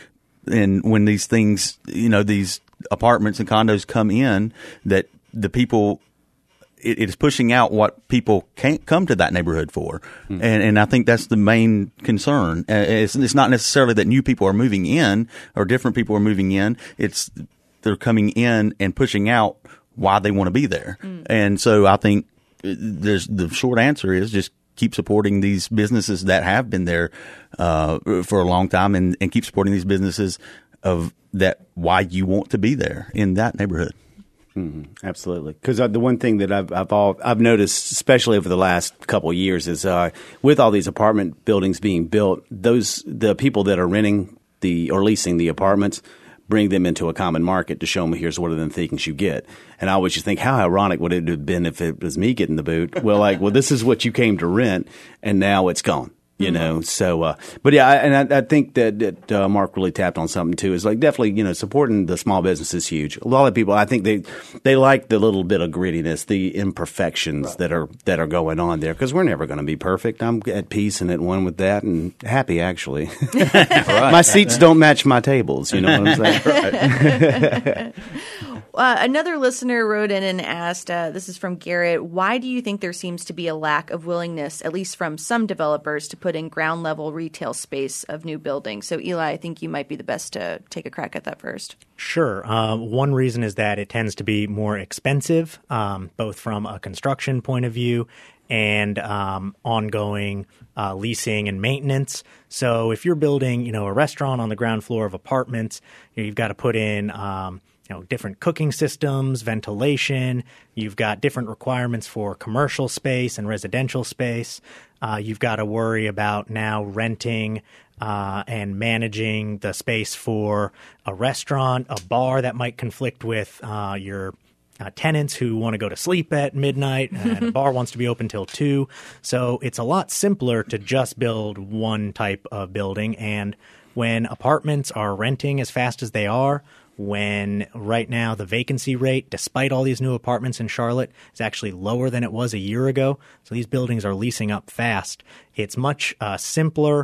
and when these things, you know, these apartments and condos come in, that the people, it, it is pushing out what people can't come to that neighborhood for. Mm. And, and I think that's the main concern. Uh, it's, it's not necessarily that new people are moving in or different people are moving in. It's they're coming in and pushing out why they want to be there. Mm. And so I think there's the short answer is just keep supporting these businesses that have been there uh, for a long time, and, and keep supporting these businesses of that why you want to be there in that neighborhood. Mm-hmm. Absolutely, because the one thing that I've I've, all, I've noticed, especially over the last couple of years, is uh, with all these apartment buildings being built, those the people that are renting the or leasing the apartments bring them into a common market to show them, here's what are the things you get. And I always just think, how ironic would it have been if it was me getting the boot? Well, like, well, this is what you came to rent, and now it's gone. You know, so, uh, but yeah, I, and I, I think that, that uh, Mark really tapped on something too. Is like definitely, you know, supporting the small business is huge. A lot of people, I think they they like the little bit of grittiness, the imperfections right. that are that are going on there, because we're never going to be perfect. I'm at peace and at one with that, and happy actually. Right. My seats don't match my tables. You know what I'm saying? Right. Uh, another listener wrote in and asked, uh, this is from Garrett, why do you think there seems to be a lack of willingness, at least from some developers, to put in ground level retail space of new buildings? So, Eli, I think you might be the best to take a crack at that first. Sure. Uh, one reason is that it tends to be more expensive, um, both from a construction point of view and um, ongoing uh, leasing and maintenance. So if you're building, you know, a restaurant on the ground floor of apartments, you've got to put in um, you know, different cooking systems, ventilation. You've got different requirements for commercial space and residential space. Uh, you've got to worry about now renting uh, and managing the space for a restaurant, a bar that might conflict with uh, your uh, tenants who want to go to sleep at midnight, and a bar wants to be open till two. So it's a lot simpler to just build one type of building. And when apartments are renting as fast as they are, when right now the vacancy rate, despite all these new apartments in Charlotte, is actually lower than it was a year ago. So these buildings are leasing up fast. It's much uh, simpler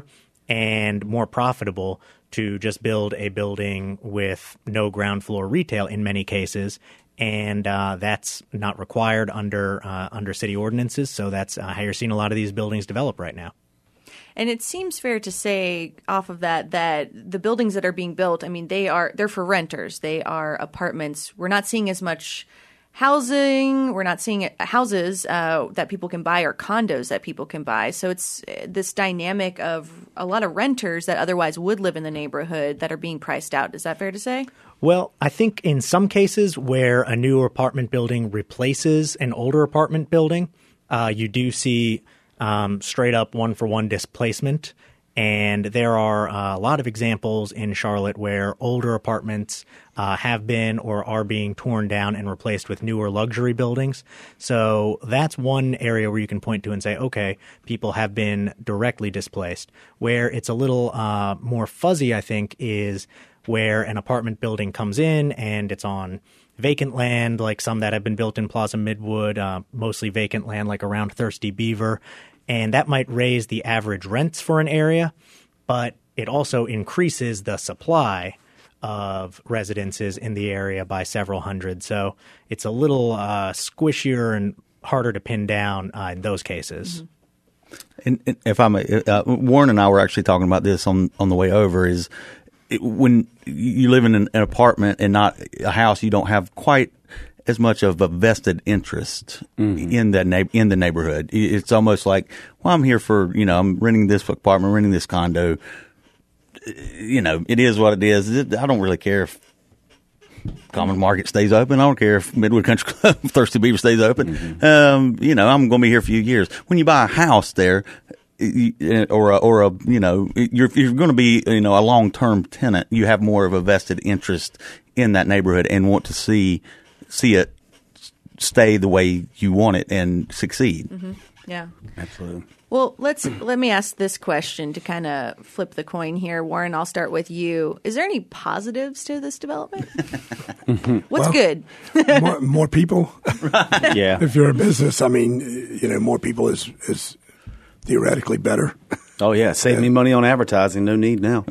and more profitable to just build a building with no ground floor retail in many cases. And uh, that's not required under uh, under city ordinances. So that's uh, how you're seeing a lot of these buildings develop right now. And it seems fair to say off of that that the buildings that are being built, I mean, they are they're for renters. They are apartments. We're not seeing as much housing. We're not seeing houses uh, that people can buy or condos that people can buy. So it's this dynamic of a lot of renters that otherwise would live in the neighborhood that are being priced out. Is that fair to say? Well, I think in some cases where a new apartment building replaces an older apartment building, uh, you do see Um, straight up one-for-one displacement. And there are uh, a lot of examples in Charlotte where older apartments uh, have been or are being torn down and replaced with newer luxury buildings. So that's one area where you can point to and say, okay, people have been directly displaced. Where it's a little uh, more fuzzy, I think, is where an apartment building comes in and it's on vacant land, like some that have been built in Plaza Midwood, uh, mostly vacant land like around Thirsty Beaver. And that might raise the average rents for an area, but it also increases the supply of residences in the area by several hundred. So it's a little uh, squishier and harder to pin down uh, in those cases. Mm-hmm. And, and if I may, uh, Warren and I were actually talking about this on, on the way over is it, when you live in an, an apartment and not a house, you don't have quite as much of a vested interest mm-hmm. in that na- in the neighborhood. It's almost like, well, I'm here for, you know, I'm renting this apartment, renting this condo. You know, it is what it is. I don't really care if Common Market stays open. I don't care if Midwood Country Club, Thirsty Beaver stays open. Mm-hmm. Um, you know, I'm going to be here for a few years. When you buy a house there, or a, or a, you know, you're, you're going to be, you know, a long-term tenant, you have more of a vested interest in that neighborhood and want to see see it stay the way you want it and succeed. Mm-hmm. Yeah. Absolutely. Well, let's let me ask this question to kind of flip the coin here. Warren, I'll start with you. Is there any positives to this development? What's well, good? more, more people. Right. Yeah. If you're a business, I mean, you know, more people is is theoretically better. Oh, yeah. Save me money on advertising. No need now.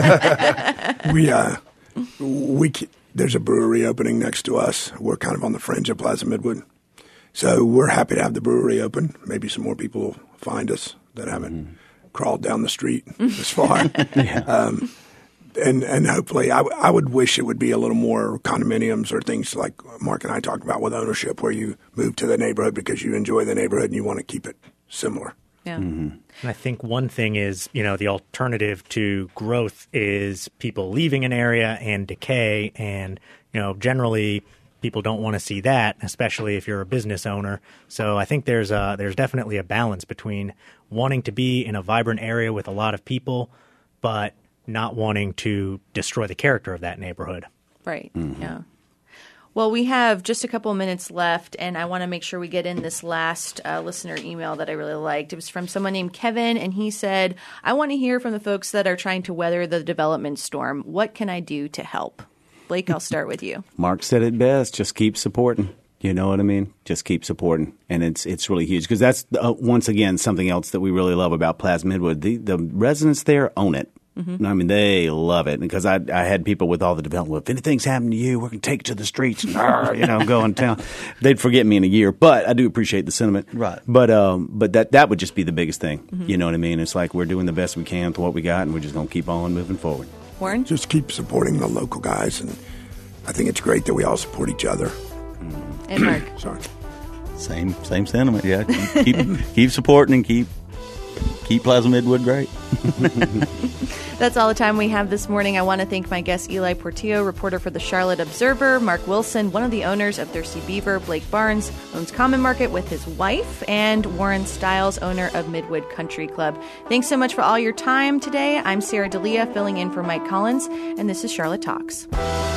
we, uh, we, there's a brewery opening next to us. We're kind of on the fringe of Plaza Midwood. So we're happy to have the brewery open. Maybe some more people will find us that haven't mm. crawled down the street this far. yeah. um, and, and hopefully, I, w- I would wish it would be a little more condominiums or things like Mark and I talked about with ownership, where you move to the neighborhood because you enjoy the neighborhood and you want to keep it similar. Yeah. Mm-hmm. And I think one thing is, you know, the alternative to growth is people leaving an area and decay. And, you know, generally people don't want to see that, especially if you're a business owner. So I think there's a, there's definitely a balance between wanting to be in a vibrant area with a lot of people, but not wanting to destroy the character of that neighborhood. Right. Mm-hmm. Yeah. Well, we have just a couple of minutes left, and I want to make sure we get in this last uh, listener email that I really liked. It was from someone named Kevin, and he said, I want to hear from the folks that are trying to weather the development storm. What can I do to help? Blake, I'll start with you. Mark said it best. Just keep supporting. You know what I mean? Just keep supporting. And it's it's really huge because that's, uh, once again, something else that we really love about Plaza Midwood. The, the residents there own it. Mm-hmm. I mean, they love it because I I had people with all the development. If anything's happened to you, we're going to take it to the streets and, you know, go in town. They'd forget me in a year, but I do appreciate the sentiment. Right. But um, but that that would just be the biggest thing. Mm-hmm. You know what I mean? It's like we're doing the best we can with what we got, and we're just going to keep on moving forward. Warren? Just keep supporting the local guys, and I think it's great that we all support each other. Mm-hmm. And Mark? Sorry. Same same sentiment. Yeah, keep keep, keep supporting and keep keep Plaza Midwood great. That's all the time we have this morning. I want to thank my guest, Eli Portillo, reporter for the Charlotte Observer, Mark Wilson, one of the owners of Thirsty Beaver, Blake Barnes, owns Common Market with his wife, and Warren Stiles, owner of Midwood Country Club. Thanks so much for all your time today. I'm Sarah D'Elia, filling in for Mike Collins, and this is Charlotte Talks.